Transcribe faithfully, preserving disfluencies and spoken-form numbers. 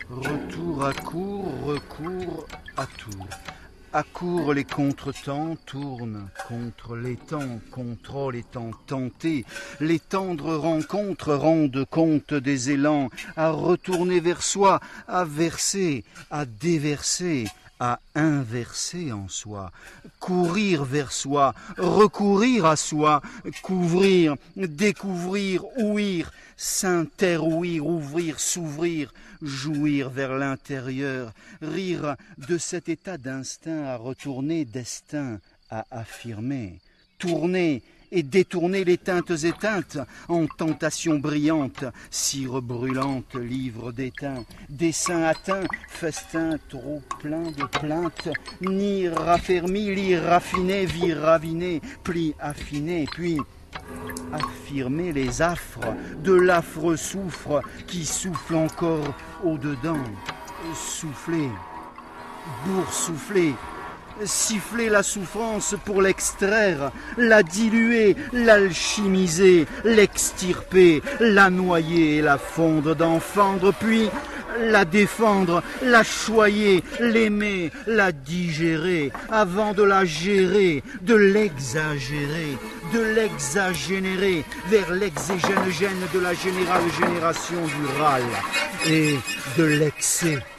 Retour à court, recours à tour. À court, les contretemps tournent contre les temps, contrôle étant tenté. Les tendres rencontres rendent compte des élans à retourner vers soi, à verser, à déverser, à inverser en soi, courir vers soi, recourir à soi, couvrir, découvrir, ouïr, s'interouir, ouvrir, s'ouvrir, jouir vers l'intérieur, rire de cet état d'instinct à retourner, destin à affirmer, tourner et détourner les teintes éteintes en tentation brillante, cire brûlante, livre d'étain, dessin atteint, festin trop plein de plaintes, ni raffermi, lit raffiné, vie ravinée, pli affiné, puis affirmer les affres de l'affreux souffre qui souffle encore au-dedans, souffler, boursoufler, siffler la souffrance pour l'extraire, la diluer, l'alchimiser, l'extirper, la noyer et la fondre d'en fendre, puis la défendre, la choyer, l'aimer, la digérer, avant de la gérer, de l'exagérer, de l'exagénérer, vers l'exégène gène de la générale génération du râle, et de l'excès